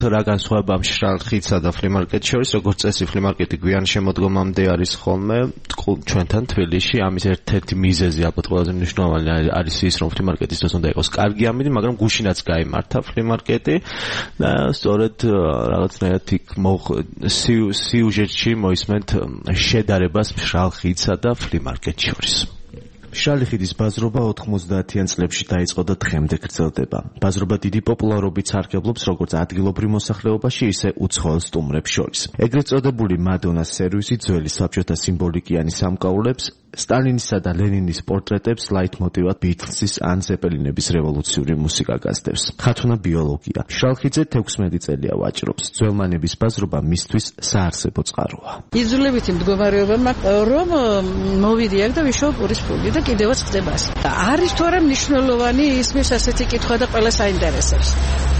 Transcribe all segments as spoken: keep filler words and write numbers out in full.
რა განსხვავება მშრალ ხიდსა და ფლიმარკეტის შორის, როგორც წესი ფლიმარკეტი გვიან შემოდგომამდე არის ხოლმე ჩვენთან თბილისში, ამის ერთ-ერთი მიზეზი ალბათ ყველაზე მნიშვნელოვანი არის ის, რომ ფლიმარკეტის დროს უნდა იყოს კარგი ამინდი, მაგრამ გუშინაც გაიმართა ფლიმარკეტი და სწორედ რაღაცნაირად იქ სიუჟეტში მოისმენთ შედარებას მშრალ ხიდსა და ფლიმარკეტის შორის. მშრალი ხიდის ბაზრობა ოთხმოცდაათიან წლებში დაიწყო და დღემდე გრძელდება. ბაზრობა დიდი პოპულარობით სარგებლობს როგორც ადგილობრივ მოსახლეობაში, ისე უცხოელ სტუმრებს შორის. ეგრეთ წოდებული მადონას სერვისი ძველი საბჭოთა სიმბოლიკიანი სამკაულებს, სტალინისა და ლენინის პორტრეტებს ლაითმოტივად ბიტლსის ან ზეპელინების რევოლუციური მუსიკა გასდევს. ხათუნა ბიოლოგია. მშრალ ხიდზე თექვსმეტი წელია ვაჭრობს. ძველმანების ბაზრობა მისთვის საარსებო წყაროა. იძულებითი მდგომარეობა მაქვს, რომ მოვიდი აქ და ვიშოვ პურის ფული და კიდევაც ხდება ასე. არის თუ არა მნიშვნელოვანი ისმის ასეთი კითხვა და ყველა საინტერესებს.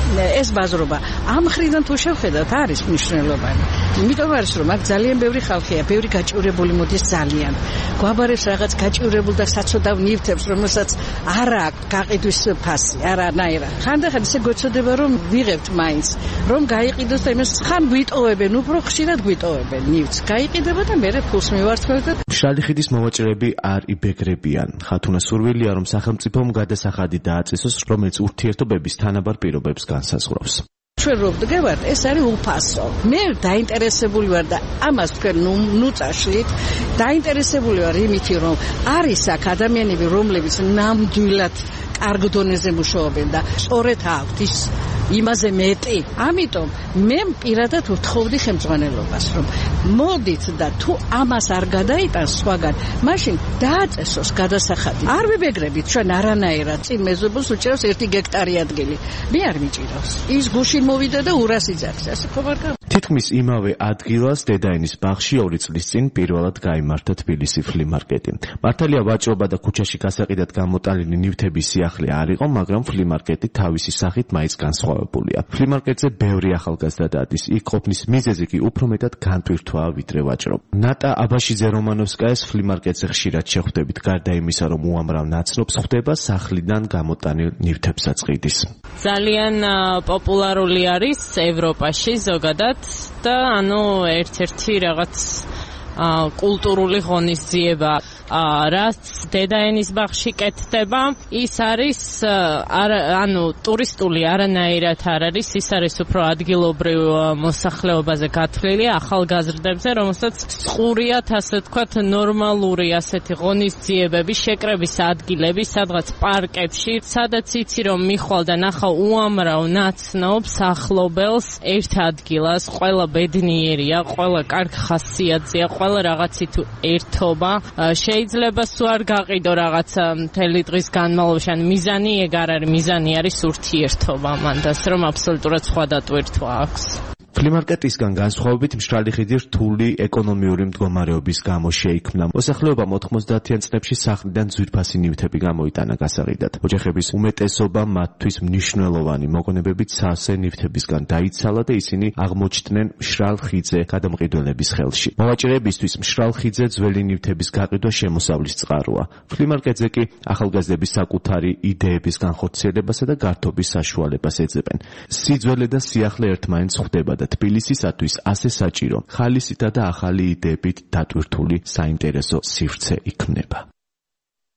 ეს ბაზრობა ამ მხრიდან თუ შევხედავთ არის მნიშვნელოვანი. იმიტომ არის რომ აქ ძალიან ბევრი ხალხია, ბევრი გაჭირებული მოდის ძალიან. გვაბარებს რაღაც გაჭირებულ და საცოდავ ნივთებს, რომელსაც არ აქვს გაყიდვის ფასი, არანაირად. ხანდახან ისე გვეცოდება რომ ვიღებთ მაინც, რომ გაიყიდოს და იმას ხან გვიტოვებენ, უფრო ხშირად გვიტოვებენ ნივთს. გაიყიდება და მე ფულს მივართმევ და მშრალი ხიდის მოვაჭრეები არ იბეგრებიან. ხათუნა სურვილია რომ სახელმწიფომ გადასახადი დააწესოს, რომელიც ურთიერთობების თანაბარ პირობებს განსაზღვრავს. ჩვენ რო ვდგევართ, ეს არის უფასო. მე დაინტერესებული ვარ და ამას თქვენ ნუ წაშლით. დაინტერესებული ვარ იმით, რომ არის აქ ადამიანები, რომლებიც ნამდვილად კარგ დონეზე მუშაობენ და სწორედ აქვთ ის იმაზე მეტი. ამიტომ მე პირადად ვთხოვდი ხელმძღვანელობას, რომ მოდით და თუ ამას არ გადაიტანს სხვაგან, მაშინ დააწესოს გადასახადი. არ ვიბეგრებით ჩვენ არანაირად. წინ მეზობელს უჭირავს ერთი გექტარი ადგილი. მე არ მიჭირავს. ის გუშინ მოვიდა და ურას იძახს. ასე ხო არ გაქვს? თითქმის იმავე ადგილას დედაენის ბაღში ორი წლის წინ პირველად გაიმართა თბილისი ფლიმარკეტი. მართალია ვაჭრობა და ქუჩაში გასაყიდად გამოტანილი ნივთების სიახლე არ იყო, მაგრამ ფლიმარკეტი თავისი სახით მაინც განსხვავებულია. ფლიმარკეტზე ბევრი ახალგაზრდა დადის. იქ ყოფნის მიზეზი კი უფრო მეტად განტვირთვაა ვიდრე ვაჭრობა. ნატა აბაშიძე რომანოვსკაიას ფლიმარკეტზე ხშირად შეხვდებით, გარდა იმისა, რომ უამრავ ნაცნობს ხვდება სახლიდან გამოტანილ ნივთებსაც ყიდის. ძალიან პოპულარული არის ევროპაში ზოგადად და ანუ ერთ-ერთი რაღაც კულტურული ღონისძიება. რაც დედაენის ბაღში კეთდება, ის არის ანუ ტურისტული არანაირად არ არის, ის არის უფრო ადგილობრივ მოსახლეობაზე გათვლილი, ახალგაზრდებზე, რომელსაც წყურიათ, ასე თქვათ, ნორმალური ასეთი ღონისძიებები, შეკრების ადგილები, სადღაც პარკებში, სადაც იცი რომ მიხვალ და ნახავ უამრავ ნაცნობს, ახლობელს ერთ ადგილას, ყველა ბედნიერია, ყველა კარგ ხასიათზეა, ყველა რაღაცით ერთობა. შეიძლება სულ არ გაყიდო რაღაცა მთელი დღის განმავლობაში, ან მიზანი ეგ არ არის, მიზანი არის ურთიერთობა მანდას, რომ აბსოლუტურად სხვა დატვირთვა აქვს. ფლიმარკეტისგან განსხვავებით მშრალი ხიდი რთული ეკონომიური მდგომარეობის გამო შეიქმნა. მოსახლეობამ ოთხმოცდაათიან წლებში სახლიდან ძვირფასი ნივთები გამოიტანა გასაყიდად. ოჯახების უმეტესობა მათთვის მნიშვნელოვანი მოგონებებით სავსე ნივთებისგან დაიცალა და ისინი აღმოჩნდნენ მშრალ ხიდზე გადამყიდველების ხელში. მოვაჭრეებისთვის მშრალ ხიდზე ძველი ნივთების გაყიდვა შემოსავლის წყაროა. ფლიმარკეტზე კი ახალგაზრდების საკუთარი იდეების განხორციელებასა და გართობის საშუალებას ეძებენ. სიძველე და სიახლე ერთმანეთს ხვდება და თბილისისათვის ასე საჭირო ხალისითა და ახალი იდეებით დატვირთული საინტერესო სივრცე იქმნება.